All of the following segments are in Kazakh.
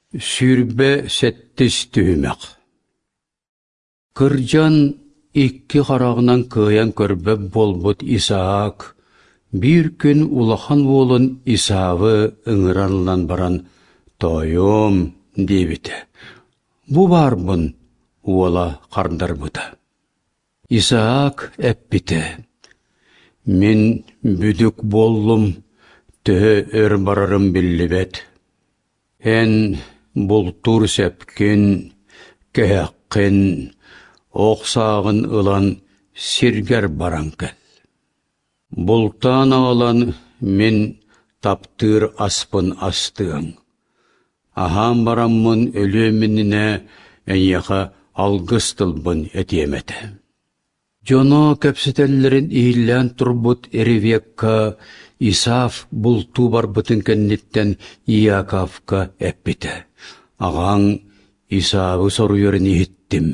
Sürbe settис tühümek. Kırcan ikki qarağынан kıyan körbep bolbut İsaak, bir gün ulahan bolun İsavı ıngıranlan baran toyum debite. Bu barbın ola qardarbuta. İsaak eppite. Min büdük bollum, töhü bararım billibet. En bultur sepkin, kehekkin, oqsağın ılan sirger barankel. Bultan ağalan min taptır aspın astığın. Aham baramın ölümününe en yaqa algыстılbın etiyemete. Jono köpsütellerin ihillen turbut erivekka İsaf bultu barbıtın kennitten İyakafka eppite. Ağan İsaf'ı soruyorun ihittim.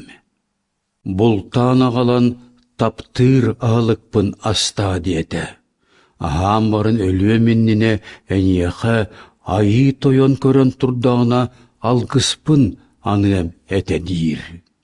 Bultan ağalan taptır ağalıkpın asta diyete. Aham barın ölüye minnine en yaqa ayı toyon körön turdağına algıspın anıem ete dir.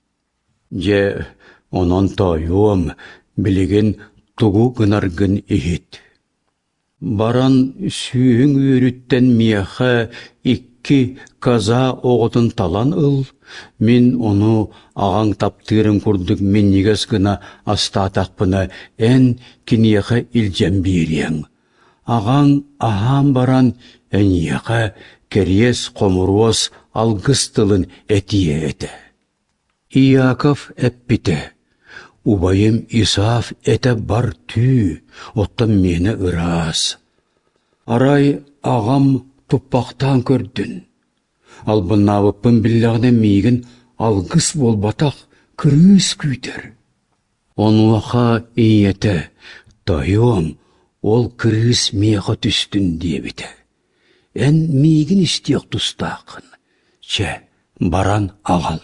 Je onon toyum biligin tugu gınargın ihit. Baran süyün üyürütten miyaxa ikki kaza oğutun talan ıl, min onu ağan taptırın kurduk minniges gına astataqpına en kiniyaxa ilcem biriyen. Ağan aham baran en yaxa keries komuruos algыстılın etiye ete. İyakov eppite. Ubayım İsaf ete bar tü, ottan mene ıras. Aray ağam tuppaqtan kördün. Albınavıppın billağına migin algыс bolbataq kırıs küyter. Onuaqa iyete, dayım, ol kırıs miyaqa tüstün diye bite. En migin istiyaq tustaqın. Çe, baran ağal.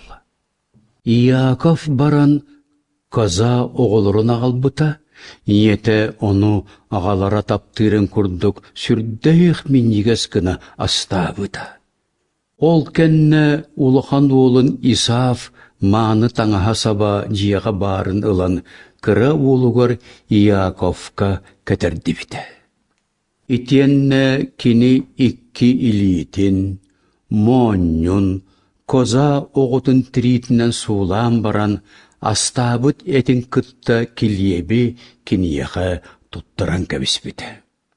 İyakov baran kaza oğulurun ağalbıta, iyete onu ağalara taptırın kurduk sürdeyik minniges gına astabıta. Ol kenne uluhan oğlun İsaf mağını tanaha saba ciyağa barın ılan kıra oğulugar İyakovka keterdi bite. İtiyenne kini ikki ilitin, monyun, koza oğutun tritinden suğlan baran astabıt etin kıtta kilyebi kiniyaxa tutturan kabispite.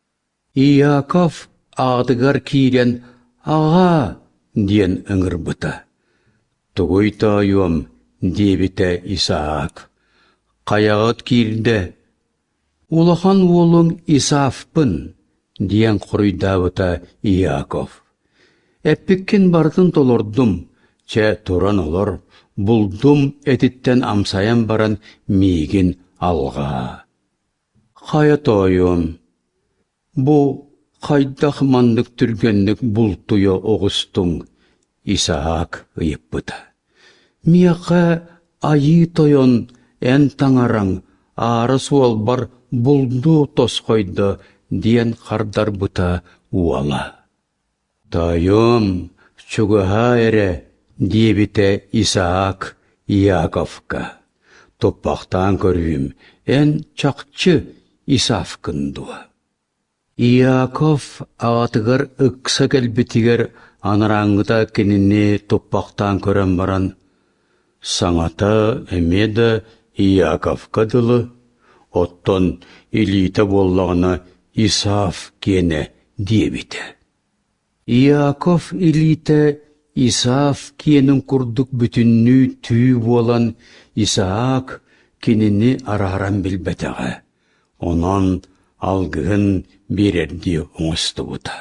İyakov ağdıgar kiren ağa diyen ıngırbıta. Tuguy tayum debite İsaak. Qayağıt kirde. Ulahan olun İsafpın diyen kuruydavuta İyakov. Eppikin bardın tolordum, çe turan olur, buldum etitten amsayan baran migin alga. Kaya toyum, bu kaydak mandık türgenlik bultuyo oğustun, İsaak ıyıppıda. Miyaqa ayı toyon en tangaran, ağrı sual bar buldu toskoydu, diyen kardar buta uala. Tayum, çuguha ere, diyebite İsaak İyakovka. Toppaqtan körüyüm, en çakçı İsafkınduwa. İyakov ağatıgar ıksa gelbitiger anarangıta kinini toppaqtan kören baran. Saŋata emeda İyakovka dılı, otton ilite bollağına İsaf kene diyebite. İyakov ilite İsaf kiyenin kurduk bütünlü tüy olan İsaak kinini araran bilbeteğe. Onan algın birerdi oğustu buta.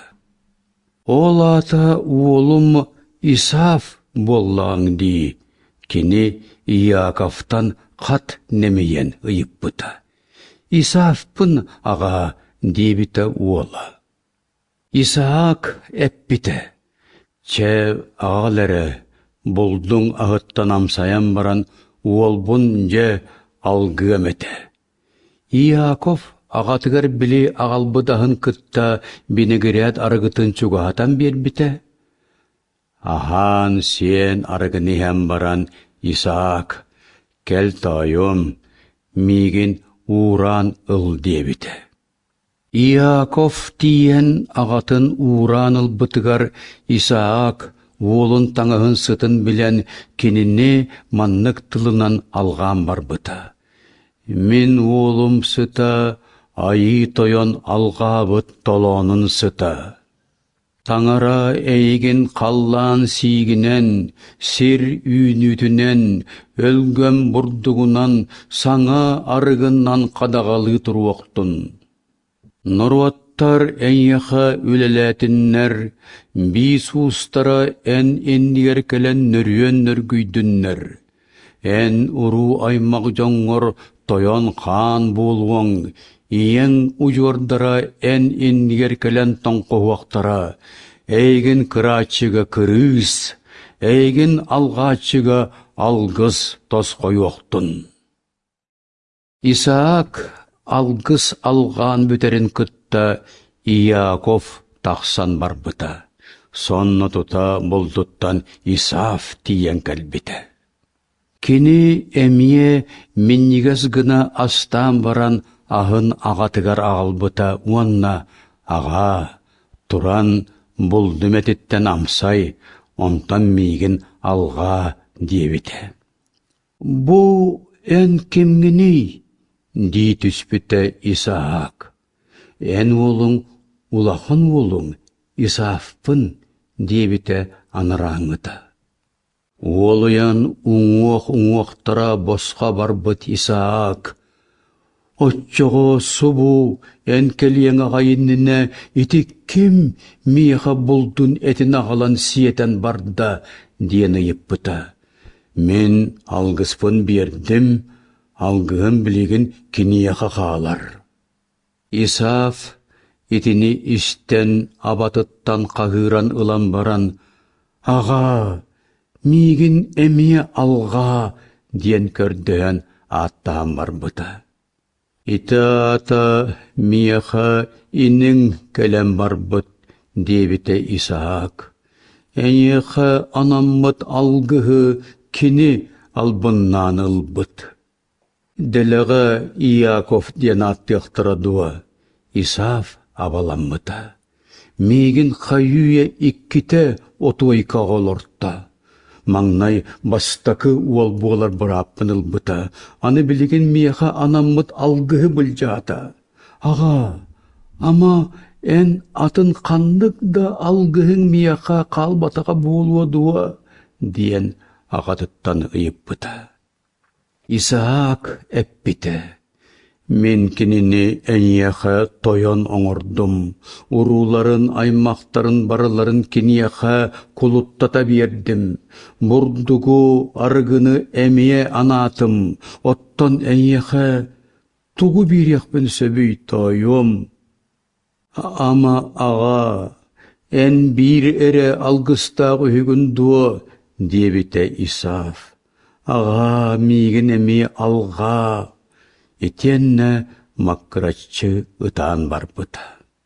Olata oğlum İsaf bollağın di, kini İyakov'tan kat nemeyen ıyıp buta. İsaf'pın ağa debite oğla. İsaak eppite. Çe ağalere buldun ağıttan amsayan baran uolbunca algımete. İyakov ağatıgar bili ağalbıdahın kıtta binegiriyat arıgıtın çugahatan bir bite. Ахан сен арыгынеhem баран Исаак, кел тойом, мигин уран ыл дебите. Иаков тиен ағатын уран ылбытыгар Исаак уолун таңығын сытын билен кеніне маннык тылынан алған барбыта. Мен уолум сыта, айы тойон алғабыт толонын сыта. Таңара эйген қаллан сигінен, сер үйнүтінен, өлгөм бурдугунан, саңа арыгыннан қадағалы тұруақтын. Нұрваттар әйяха үлеләтіннер, бис устара ән ендігер кәлен нүрген нүргүйдіннер. Ән уру аймақ жоңғыр тойон қан болуың, иен ұжордара ән ендігер кәлен тоңқуақтара, әйген кырачыға кырыз, әйген алғачыға алғыз тос қойуқтын. Исаак алгыс алған бүтерін күтті, Иаков тақсан бар бұта. Сонны тұта бұлдыттан Исаф тиен кәлбіті. Кені әмие меннігіз гына астан баран ағын ағатығар ағыл бұта. Уанна аға тұран бұлдымететтен амсай, онтан мейгін алға дебіті. Бұ ән кемгіней? Ди түспіті Исаак. Ән олың, улахан олың, Исафпын, дебіті аныраңыта. Олыян уңуақтыра босқа барбыт Исаак. Отчоғо субу ән кәлияң ағайынніне ити кім мейха бұлдun әтін ағалан сиетен барда, дені еппіта. Мен алғыспын бердім, алғығын білеген кенияға қалар. Исаф етіні іштен абатыттан қағыран ылан баран, аға, мейгін әмие алға, ден көрдіен аттан бар бұта. Иті ата мияға инің кәлем бар бұт, дебіті Исаак. Әнеға анаммыт алғығы кені албыннан ылбыт. Ділігі Иаков ден аттықтыра дуа, Исаф абаламмыта. Мейгін қайуе иккіте отуайка олыртта. Маңнай бастакы уол болар бұраппын ылбыта. Аны білеген мияға анаммыт алғығы білжата. Аға, ама ән атын қандық да алғығың мияға қалбатаға болуа дуа, диен ағатыттан ұйыппыта. Исаак әппіті. Мен кеніне әнияға тойон оңырдым. Уруларын, аймақтарын, барыларын кенияға құлыттата бердім. Бұрдығы арғыны әмие анатым. Оттан әнияға туғы берекпін сөбей тойым. Ама аға, ән бір әрі алғыстағы хүгіндуы, дебіті Исаф. Аға, мейгін әме алға, етенні маккырачы ұтан барбыта.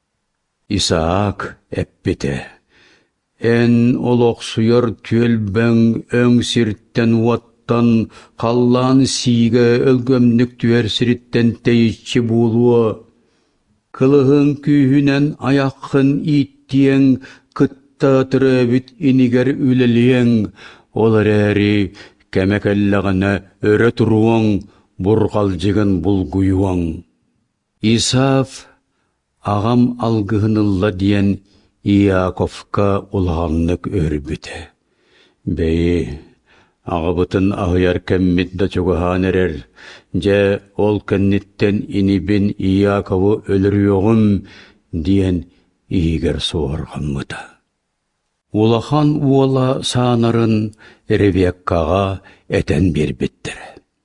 Исаак әппеті. Ән олық сүйір төлбәң өң сірттен уаттан, қаллан сиге өлгөмнік түер сірттен тейітші болуы. Кылығын күйінен аяқын иттиен, кытта түрәбіт инігер үлелиен, олар әрі кәмәкәлләғіне өрі тұруың, бұрғалжығын бұлгуюың. Исаф ағам алғығынылла диен Иаковка ұлғанлық өрбіті. Бәйі, ағыбытын ағыяр кәмметті чоғыған әрер, жә ол кәннеттен инибін Иаковы өліріоғым диен игер суарғанмыда. Улахан уола саанарын Ревеккаға әтен бербеттір.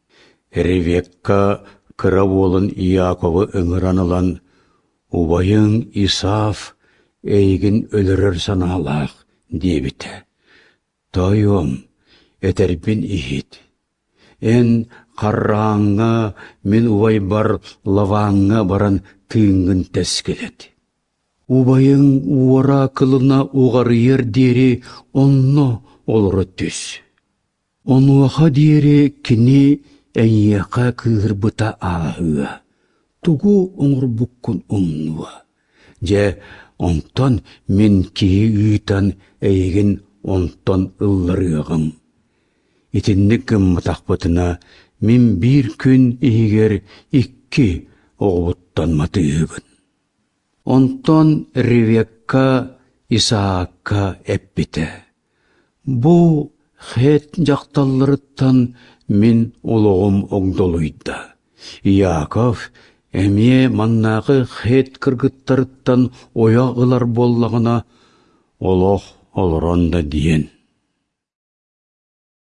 Ревекка кыра олын Иаковы ыңыранылан, убайың Исаф әйгін өлірір саналақ дебіті. Тойым, әтәрбін ихет. Ән қарраңға мен убай бар лаваңға баран тыңғын тәскелет. Убайың уара кылына уғарыйыр дері онно олыры түс. Онуаха дері кini әйеқа кығырбыта ағыға. Тугу оңырбуккун оннуа. Же онтон мен кии үйтан әйген онтон ылларыгым. Итинник гымматақпытына мен бір күн егер икки оғыттан матыыбын. Онтон Ревекка Исаакка эппите. Бу хет жақталларыттан мен олоғым оңдолуйда. Иаков әме маннағы хет кыргыттарыттан ояғылар боллағына олоқ олыронда диен.